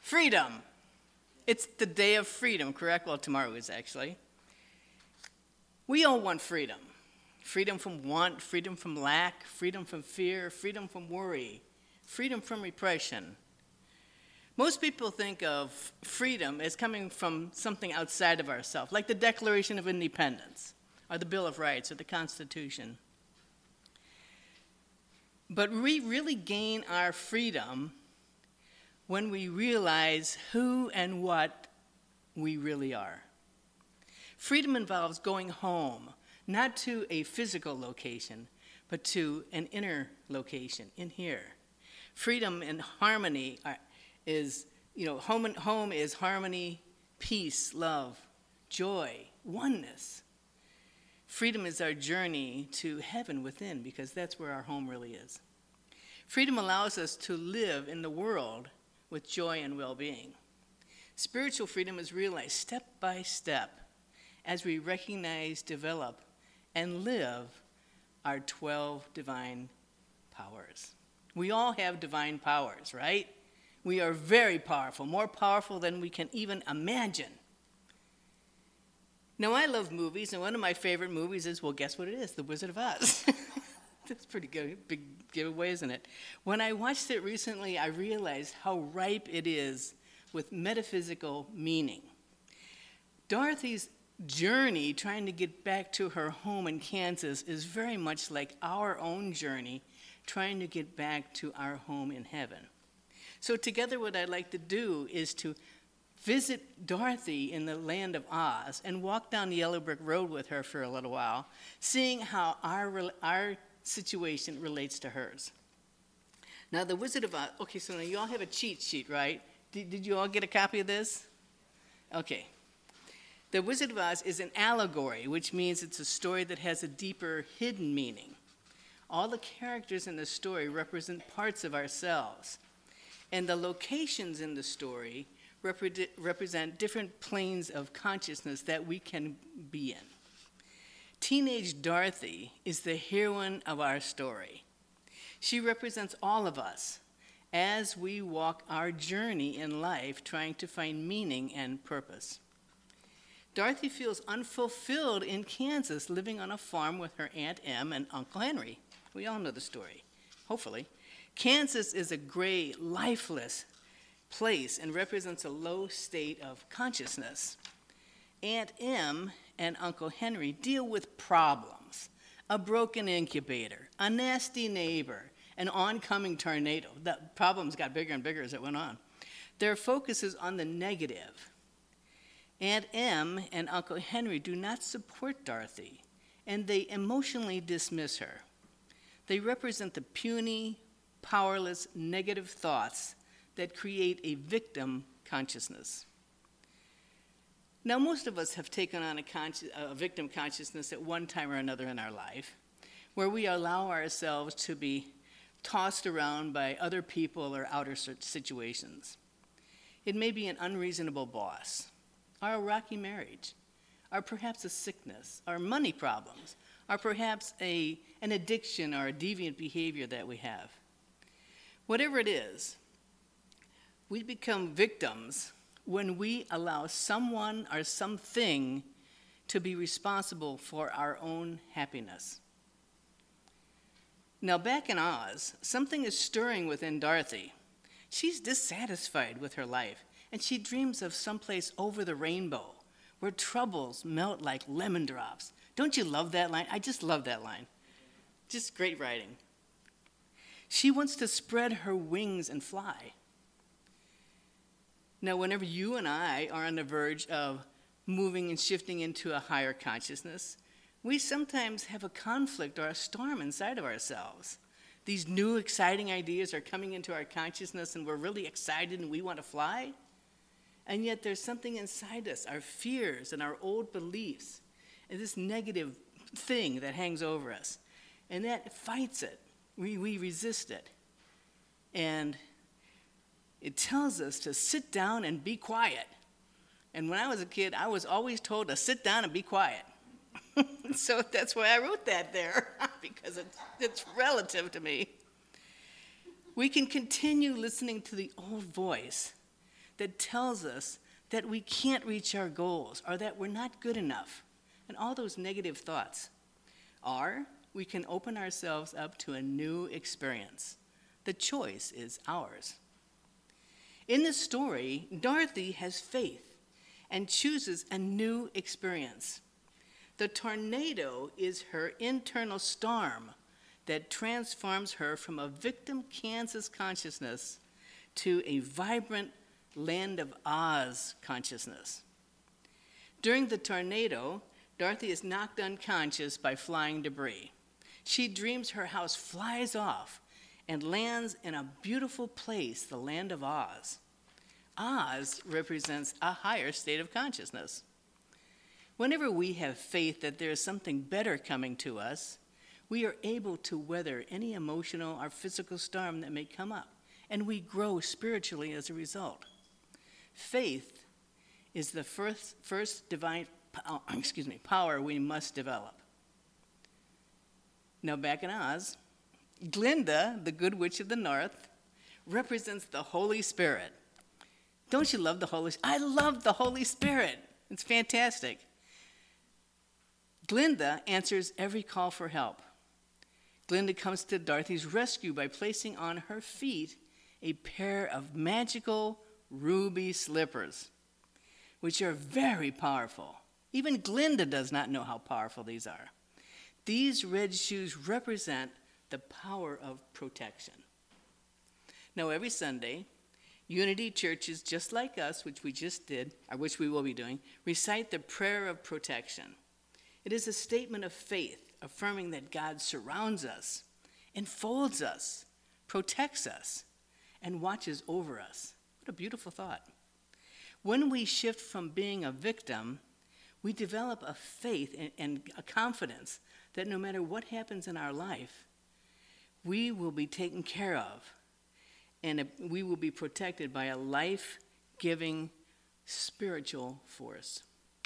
Freedom. It's the day of freedom, correct? Well, tomorrow is actually. We all want freedom. Freedom from want, freedom from lack, freedom from fear, freedom from worry, freedom from repression. Most people think of freedom as coming from something outside of ourselves, like the Declaration of Independence, or the Bill of Rights, or the Constitution. But we really gain our freedom when we realize who and what we really are. Freedom involves going home, not to a physical location, but to an inner location, in here. Freedom and harmony is, home is harmony, peace, love, joy, oneness. Freedom is our journey to heaven within, because that's where our home really is. Freedom allows us to live in the world with joy and well-being. Spiritual freedom is realized step by step as we recognize, develop, and live our 12 divine powers. We all have divine powers, right? We are very powerful, more powerful than we can even imagine. Now, I love movies, and one of my favorite movies is, well, guess what it is? The Wizard of Oz. That's pretty good, big giveaway, isn't it? When I watched it recently, I realized how ripe it is with metaphysical meaning. Dorothy's journey trying to get back to her home in Kansas is very much like our own journey trying to get back to our home in heaven. So together what I'd like to do is to visit Dorothy in the land of Oz and walk down the Yellow Brick Road with her for a little while, seeing how our situation relates to hers. Now, the Wizard of Oz, okay, so now you all have a cheat sheet, right? Did you all get a copy of this? Okay. The Wizard of Oz is an allegory, which means it's a story that has a deeper hidden meaning. All the characters in the story represent parts of ourselves, and the locations in the story represent different planes of consciousness that we can be in. Teenage Dorothy is the heroine of our story. She represents all of us as we walk our journey in life trying to find meaning and purpose. Dorothy feels unfulfilled in Kansas, living on a farm with her Aunt Em and Uncle Henry. We all know the story, hopefully. Kansas is a gray, lifeless place and represents a low state of consciousness. Aunt Em and Uncle Henry deal with problems, a broken incubator, a nasty neighbor, an oncoming tornado. The problems got bigger and bigger as it went on. Their focus is on the negative. Aunt Em and Uncle Henry do not support Dorothy, and they emotionally dismiss her. They represent the puny, powerless, negative thoughts that create a victim consciousness. Now, most of us have taken on a victim consciousness at one time or another in our life, where we allow ourselves to be tossed around by other people or outer situations. It may be an unreasonable boss, or a rocky marriage, or perhaps a sickness, or money problems, or perhaps an addiction or a deviant behavior that we have. Whatever it is, we become victims when we allow someone or something to be responsible for our own happiness. Now, back in Oz, something is stirring within Dorothy. She's dissatisfied with her life, and she dreams of someplace over the rainbow where troubles melt like lemon drops. Don't you love that line? I just love that line. Just great writing. She wants to spread her wings and fly. Now, whenever you and I are on the verge of moving and shifting into a higher consciousness, we sometimes have a conflict or a storm inside of ourselves. These new exciting ideas are coming into our consciousness and we're really excited and we want to fly. And yet there's something inside us, our fears and our old beliefs, and this negative thing that hangs over us. And that fights it. We resist it. And it tells us to sit down and be quiet. And when I was a kid, I was always told to sit down and be quiet. So that's why I wrote that there, because it's relative to me. We can continue listening to the old voice that tells us that we can't reach our goals or that we're not good enough, and all those negative thoughts. Or we can open ourselves up to a new experience. The choice is ours. In this story, Dorothy has faith and chooses a new experience. The tornado is her internal storm that transforms her from a victim Kansas consciousness to a vibrant Land of Oz consciousness. During the tornado, Dorothy is knocked unconscious by flying debris. She dreams her house flies off and lands in a beautiful place, the Land of Oz. Oz represents a higher state of consciousness. Whenever we have faith that there is something better coming to us, we are able to weather any emotional or physical storm that may come up, and we grow spiritually as a result. Faith is the first divine power we must develop. Now back in Oz, Glinda, the Good Witch of the North, represents the Holy Spirit. Don't you love the Holy Spirit? I love the Holy Spirit. It's fantastic. Glinda answers every call for help. Glinda comes to Dorothy's rescue by placing on her feet a pair of magical ruby slippers, which are very powerful. Even Glinda does not know how powerful these are. These red shoes represent the power of protection. Now, every Sunday, Unity churches just like us, which we just did, or which we will be doing, recite the prayer of protection. It is a statement of faith, affirming that God surrounds us, enfolds us, protects us, and watches over us. What a beautiful thought. When we shift from being a victim, we develop a faith and a confidence that no matter what happens in our life, we will be taken care of, and we will be protected by a life-giving spiritual force.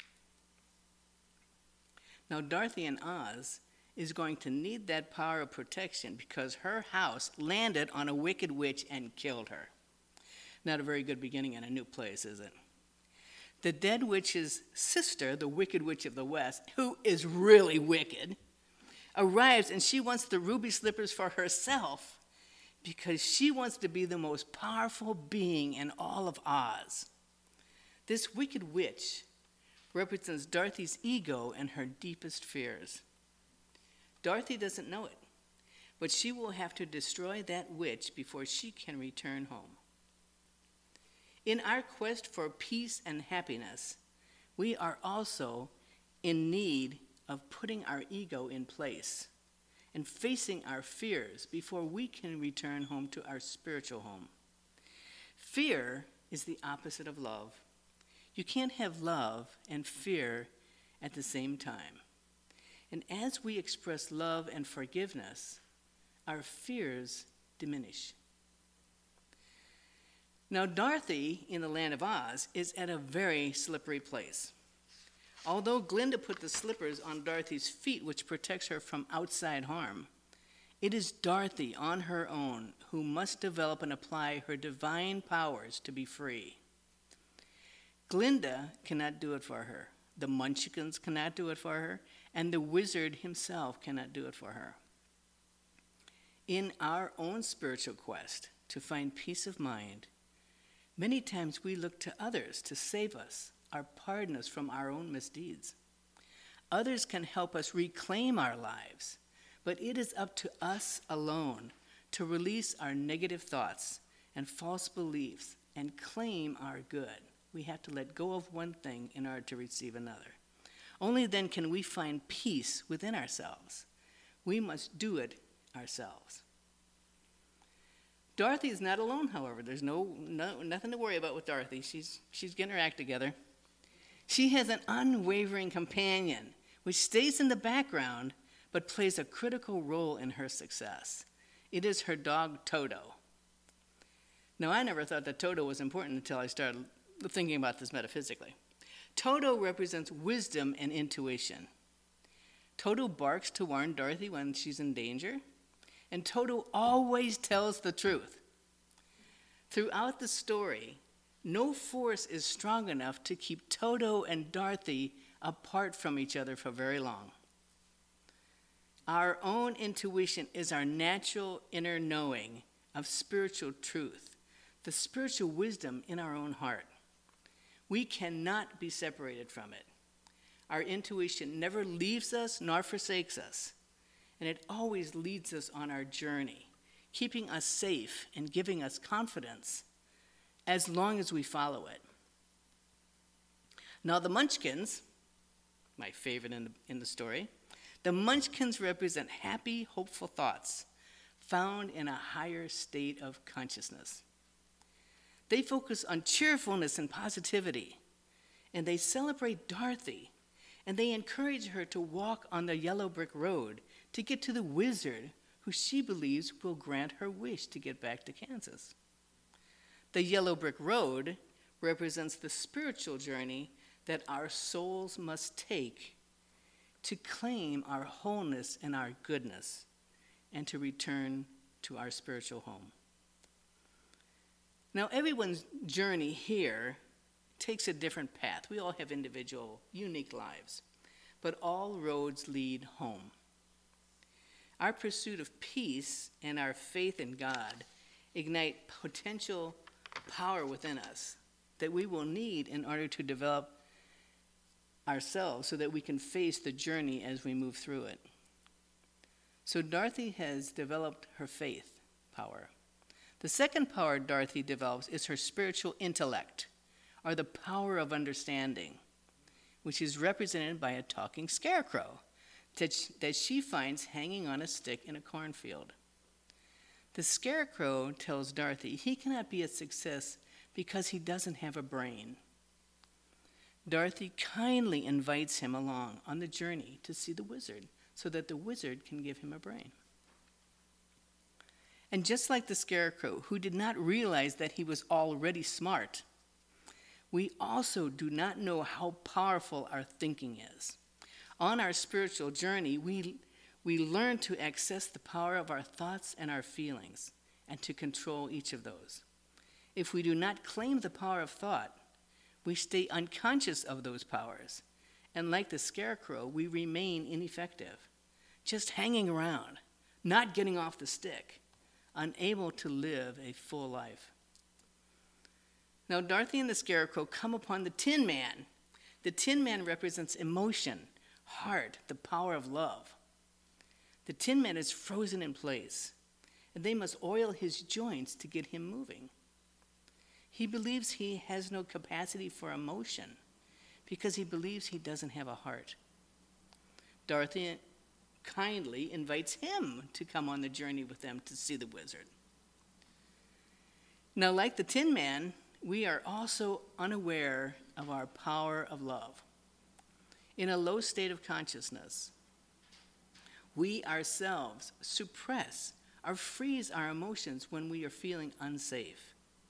Now, Dorothy in Oz is going to need that power of protection because her house landed on a wicked witch and killed her. Not a very good beginning in a new place, is it? The dead witch's sister, the Wicked Witch of the West, who is really wicked, arrives and she wants the ruby slippers for herself because she wants to be the most powerful being in all of Oz. This wicked witch represents Dorothy's ego and her deepest fears. Dorothy doesn't know it, but she will have to destroy that witch before she can return home. In our quest for peace and happiness, we are also in need of putting our ego in place and facing our fears before we can return home to our spiritual home. Fear is the opposite of love. You can't have love and fear at the same time. And as we express love and forgiveness, our fears diminish. Now, Dorothy in the Land of Oz is at a very slippery place. Although Glinda put the slippers on Dorothy's feet, which protects her from outside harm, it is Dorothy on her own who must develop and apply her divine powers to be free. Glinda cannot do it for her. The Munchkins cannot do it for her, and the wizard himself cannot do it for her. In our own spiritual quest to find peace of mind, many times we look to others to save us or pardon us from our own misdeeds. Others can help us reclaim our lives, but it is up to us alone to release our negative thoughts and false beliefs and claim our good. We have to let go of one thing in order to receive another. Only then can we find peace within ourselves. We must do it ourselves. Dorothy is not alone, however. There's nothing to worry about with Dorothy. She's getting her act together. She has an unwavering companion, which stays in the background, but plays a critical role in her success. It is her dog, Toto. Now, I never thought that Toto was important until I started thinking about this metaphysically. Toto represents wisdom and intuition. Toto barks to warn Dorothy when she's in danger, and Toto always tells the truth. Throughout the story, no force is strong enough to keep Toto and Dorothy apart from each other for very long. Our own intuition is our natural inner knowing of spiritual truth, the spiritual wisdom in our own heart. We cannot be separated from it. Our intuition never leaves us nor forsakes us, and it always leads us on our journey, keeping us safe and giving us confidence as long as we follow it. Now the Munchkins, my favorite in the story, the Munchkins represent happy, hopeful thoughts found in a higher state of consciousness. They focus on cheerfulness and positivity, and they celebrate Dorothy, and they encourage her to walk on the yellow brick road to get to the wizard who she believes will grant her wish to get back to Kansas. The yellow brick road represents the spiritual journey that our souls must take to claim our wholeness and our goodness and to return to our spiritual home. Now, everyone's journey here takes a different path. We all have individual, unique lives, but all roads lead home. Our pursuit of peace and our faith in God ignite potential power within us that we will need in order to develop ourselves so that we can face the journey as we move through it. So Dorothy has developed her faith power. The second power Dorothy develops is her spiritual intellect, or the power of understanding, which is represented by a talking scarecrow that she finds hanging on a stick in a cornfield. The scarecrow tells Dorothy he cannot be a success because he doesn't have a brain. Dorothy kindly invites him along on the journey to see the wizard so that the wizard can give him a brain. And just like the scarecrow, who did not realize that he was already smart, we also do not know how powerful our thinking is. On our spiritual journey, we learn to access the power of our thoughts and our feelings and to control each of those. If we do not claim the power of thought, we stay unconscious of those powers. And like the scarecrow, we remain ineffective, just hanging around, not getting off the stick, unable to live a full life. Now, Dorothy and the scarecrow come upon the Tin Man. The Tin Man represents emotion, heart, the power of love. The Tin Man is frozen in place, and they must oil his joints to get him moving. He believes he has no capacity for emotion because he believes he doesn't have a heart. Dorothy kindly invites him to come on the journey with them to see the wizard. Now, like the Tin Man, we are also unaware of our power of love. In a low state of consciousness, we ourselves suppress or freeze our emotions when we are feeling unsafe.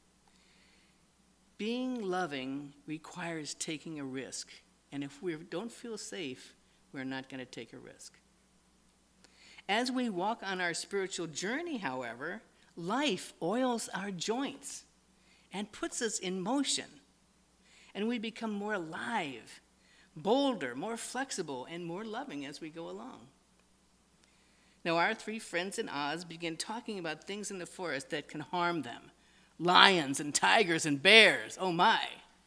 Being loving requires taking a risk, and if we don't feel safe, we're not going to take a risk. As we walk on our spiritual journey, however, life oils our joints and puts us in motion, and we become more alive, bolder, more flexible, and more loving as we go along. Now, our three friends in Oz begin talking about things in the forest that can harm them. Lions and tigers and bears, oh my.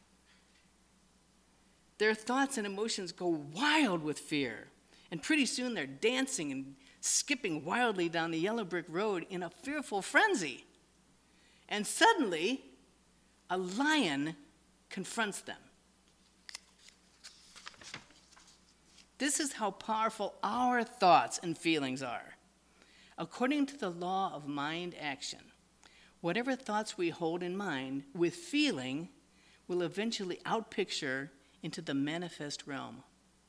Their thoughts and emotions go wild with fear, and pretty soon they're dancing and skipping wildly down the yellow brick road in a fearful frenzy. And suddenly, a lion confronts them. This is how powerful our thoughts and feelings are. According to the law of mind action, whatever thoughts we hold in mind with feeling will eventually outpicture into the manifest realm.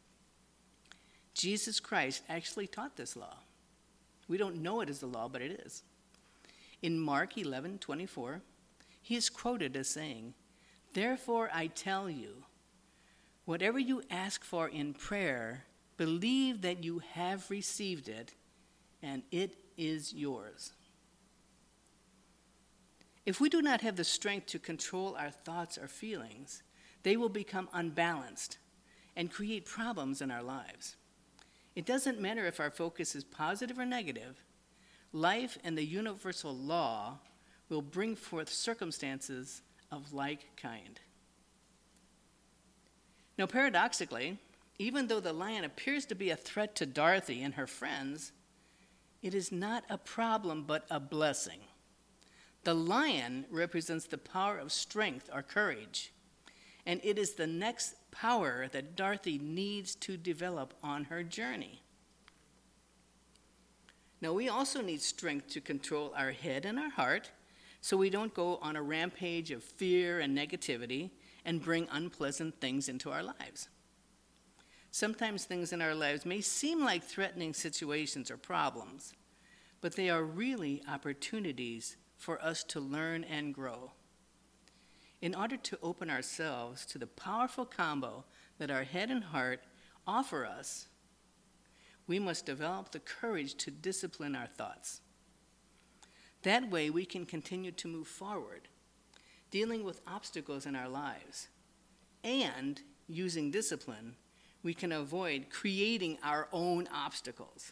Jesus Christ actually taught this law. We don't know it as the law, but it is. In Mark 11:24, he is quoted as saying, "Therefore I tell you, whatever you ask for in prayer, believe that you have received it, and it is yours." If we do not have the strength to control our thoughts or feelings, they will become unbalanced and create problems in our lives. It doesn't matter if our focus is positive or negative, life and the universal law will bring forth circumstances of like kind. Now, paradoxically, even though the lion appears to be a threat to Dorothy and her friends, it is not a problem but a blessing. The lion represents the power of strength or courage, and it is the next power that Dorothy needs to develop on her journey. Now, we also need strength to control our head and our heart so we don't go on a rampage of fear and negativity and bring unpleasant things into our lives. Sometimes things in our lives may seem like threatening situations or problems, but they are really opportunities for us to learn and grow. In order to open ourselves to the powerful combo that our head and heart offer us, we must develop the courage to discipline our thoughts. That way we can continue to move forward, dealing with obstacles in our lives, and using discipline, we can avoid creating our own obstacles.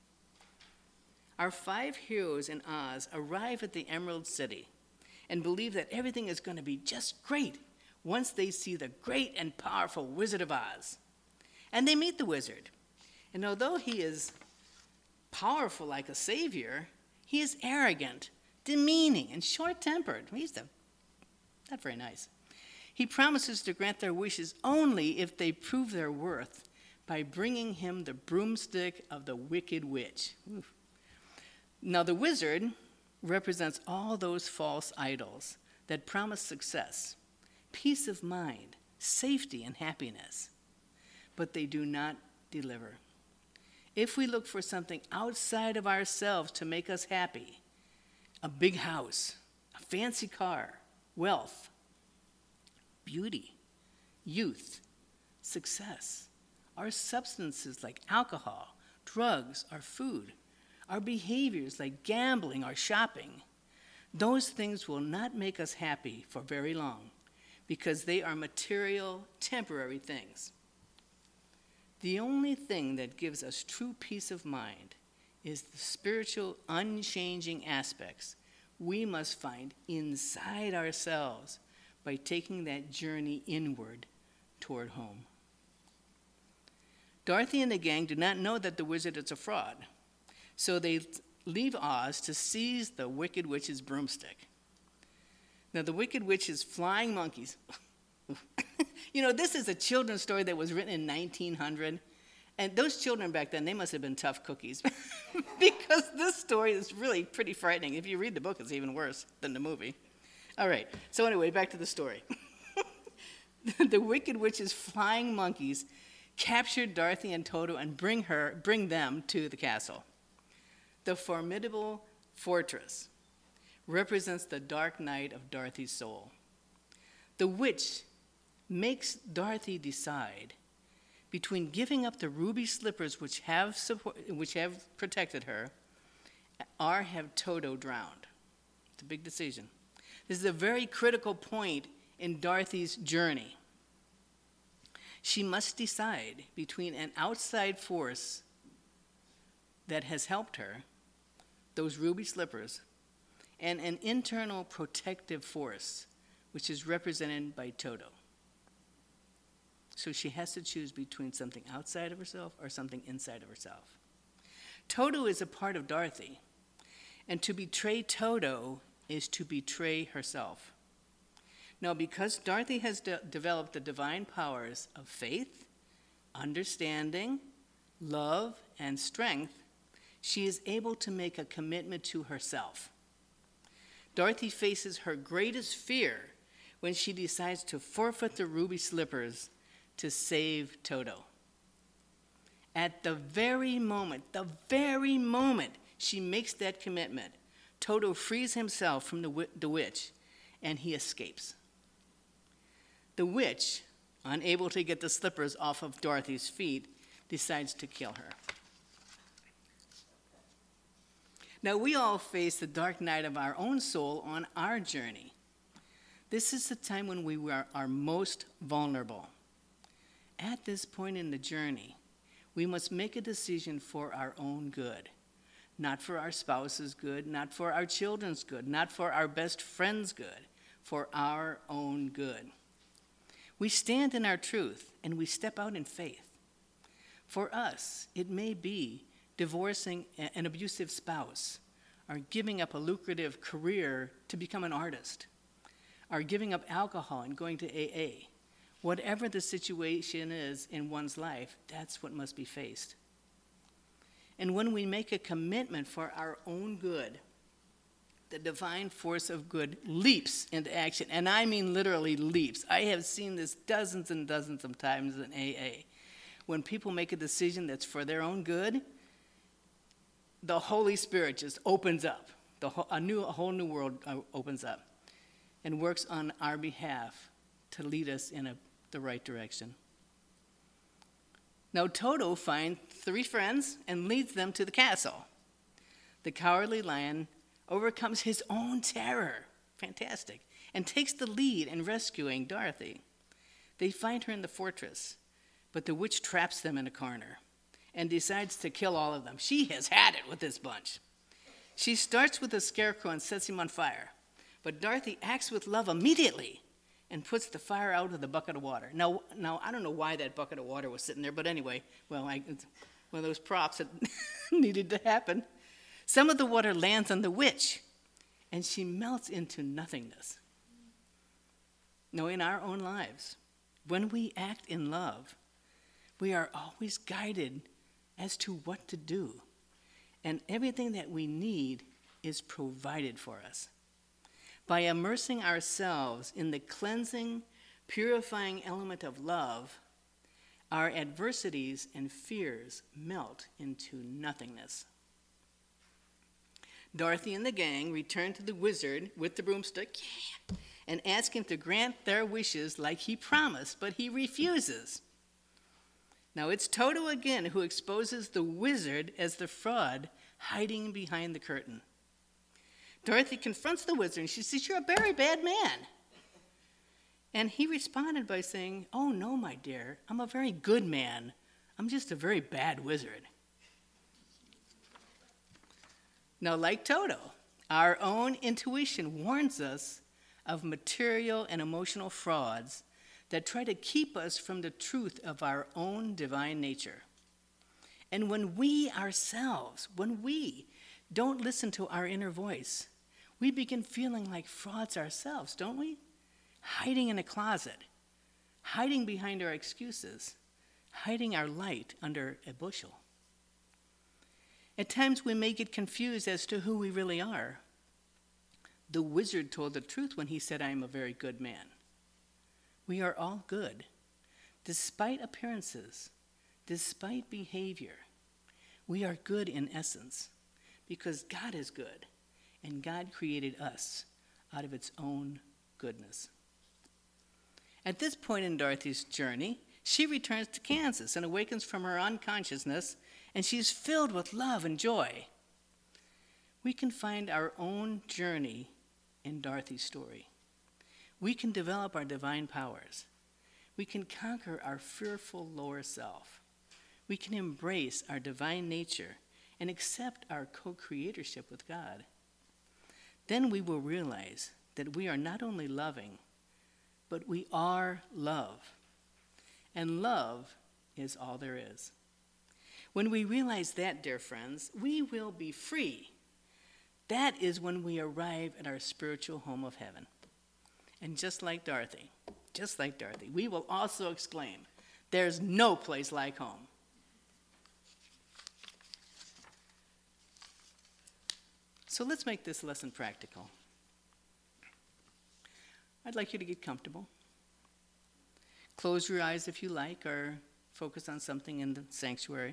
Our 5 heroes in Oz arrive at the Emerald City and believe that everything is going to be just great once they see the great and powerful Wizard of Oz. And they meet the wizard. And although he is powerful like a savior, he is arrogant, demeaning, and short-tempered. He's not very nice. He promises to grant their wishes only if they prove their worth by bringing him the broomstick of the Wicked Witch. Oof. Now, the wizard represents all those false idols that promise success, peace of mind, safety, and happiness, but they do not deliver. If we look for something outside of ourselves to make us happy, a big house, a fancy car, wealth, beauty, youth, success, our substances like alcohol, drugs, or food, our behaviors like gambling or shopping, those things will not make us happy for very long because they are material, temporary things. The only thing that gives us true peace of mind is the spiritual, unchanging aspects we must find inside ourselves by taking that journey inward toward home. Dorothy and the gang do not know that the wizard is a fraud, so they leave Oz to seize the Wicked Witch's broomstick. Now, the Wicked Witch's flying monkeys. You know, this is a children's story that was written in 1900, and those children back then, they must have been tough cookies because this story is really pretty frightening. If you read the book, it's even worse than the movie. All right, so anyway, back to the story. The Wicked Witch's flying monkeys captured Dorothy and Toto and bring them to the castle. The formidable fortress represents the dark night of Dorothy's soul. The witch makes Dorothy decide between giving up the ruby slippers which have protected her, or have Toto drowned. It's a big decision. This is a very critical point in Dorothy's journey. She must decide between an outside force that has helped her, those ruby slippers, and an internal protective force, which is represented by Toto. So she has to choose between something outside of herself or something inside of herself. Toto is a part of Dorothy, and to betray Toto is to betray herself. Now, because Dorothy has developed the divine powers of faith, understanding, love, and strength, she is able to make a commitment to herself. Dorothy faces her greatest fear when she decides to forfeit the ruby slippers to save Toto. At the very moment she makes that commitment, Toto frees himself from the witch, and he escapes. The witch, unable to get the slippers off of Dorothy's feet, decides to kill her. Now, we all face the dark night of our own soul on our journey. This is the time when we are most vulnerable. At this point in the journey, we must make a decision for our own good. Not for our spouse's good, not for our children's good, not for our best friend's good, for our own good. We stand in our truth and we step out in faith. For us, it may be divorcing an abusive spouse, or giving up a lucrative career to become an artist, or giving up alcohol and going to AA. Whatever the situation is in one's life, that's what must be faced. And when we make a commitment for our own good, the divine force of good leaps into action. And I mean literally leaps. I have seen this dozens and dozens of times in AA. When people make a decision that's for their own good, the Holy Spirit just opens up. A whole new world opens up and works on our behalf to lead us in the right direction. Now, Toto finds 3 friends and leads them to the castle. The cowardly lion overcomes his own terror, fantastic, and takes the lead in rescuing Dorothy. They find her in the fortress, but the witch traps them in a corner and decides to kill all of them. She has had it with this bunch. She starts with a scarecrow and sets him on fire, but Dorothy acts with love immediately and puts the fire out with a bucket of water. Now, I don't know why that bucket of water was sitting there, but anyway, it's one of those props that needed to happen. Some of the water lands on the witch, and she melts into nothingness. Now, in our own lives, when we act in love, we are always guided as to what to do, and everything that we need is provided for us. By immersing ourselves in the cleansing, purifying element of love, our adversities and fears melt into nothingness. Dorothy and the gang return to the wizard with the broomstick and ask him to grant their wishes like he promised, but he refuses. Now it's Toto again who exposes the wizard as the fraud hiding behind the curtain. Dorothy confronts the wizard and she says, "You're a very bad man." And he responded by saying, "Oh no, my dear, I'm a very good man. I'm just a very bad wizard." Now, like Toto, our own intuition warns us of material and emotional frauds that try to keep us from the truth of our own divine nature. And when we don't listen to our inner voice, we begin feeling like frauds ourselves, don't we? Hiding in a closet, hiding behind our excuses, hiding our light under a bushel. At times we may get confused as to who we really are. The wizard told the truth when he said, "I am a very good man." We are all good, despite appearances, despite behavior. We are good in essence, because God is good, and God created us out of its own goodness. At this point in Dorothy's journey, she returns to Kansas and awakens from her unconsciousness, and she's filled with love and joy. We can find our own journey in Dorothy's story. We can develop our divine powers. We can conquer our fearful lower self. We can embrace our divine nature and accept our co-creatorship with God. Then we will realize that we are not only loving, but we are love. And love is all there is. When we realize that, dear friends, we will be free. That is when we arrive at our spiritual home of heaven. And just like Dorothy, we will also exclaim, "There's no place like home." So let's make this lesson practical. I'd like you to get comfortable. Close your eyes if you like, or focus on something in the sanctuary.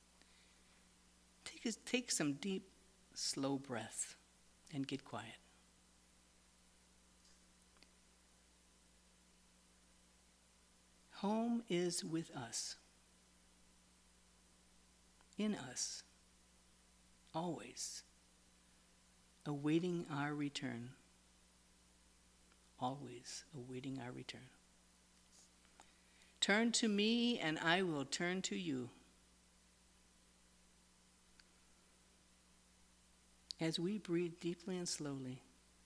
Take some deep, slow breaths and get quiet. Home is with us, in us, always, awaiting our return. Always awaiting our return. Turn to me and I will turn to you. As we breathe deeply and slowly,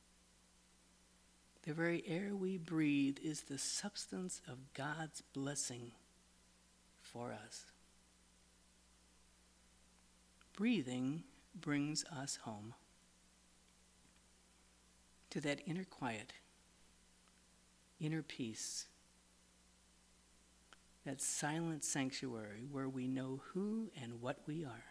the very air we breathe is the substance of God's blessing for us. Breathing brings us home to that inner quiet, inner peace, that silent sanctuary where we know who and what we are.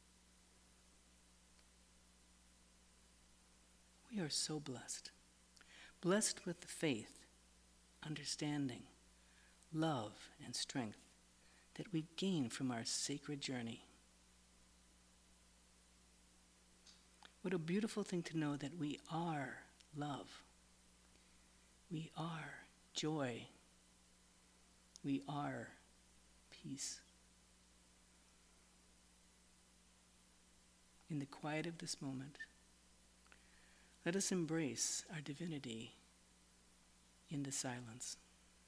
We are so blessed. Blessed with the faith, understanding, love, and strength that we gain from our sacred journey. What a beautiful thing to know that we are love. We are joy. We are peace. In the quiet of this moment, let us embrace our divinity in the silence.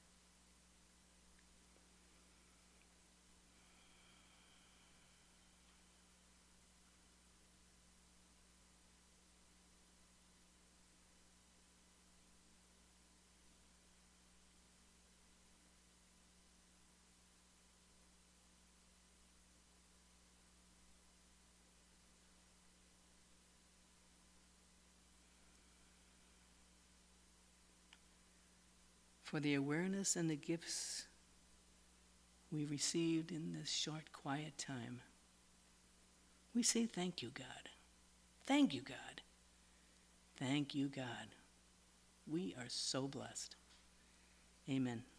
For the awareness and the gifts we received in this short, quiet time, we say thank you, God. Thank you, God. Thank you, God. We are so blessed. Amen.